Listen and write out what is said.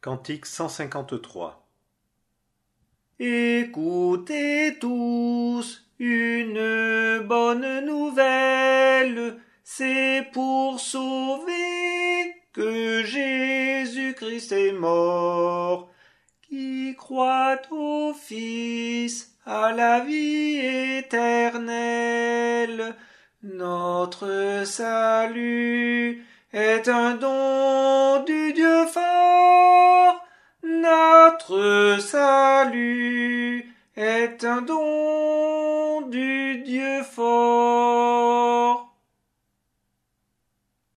Cantique 153. Écoutez tous une bonne nouvelle, c'est pour sauver que Jésus-Christ est mort. Qui croit au Fils, à la vie éternelle, notre salut est un don du Dieu fort. Notre salut est un don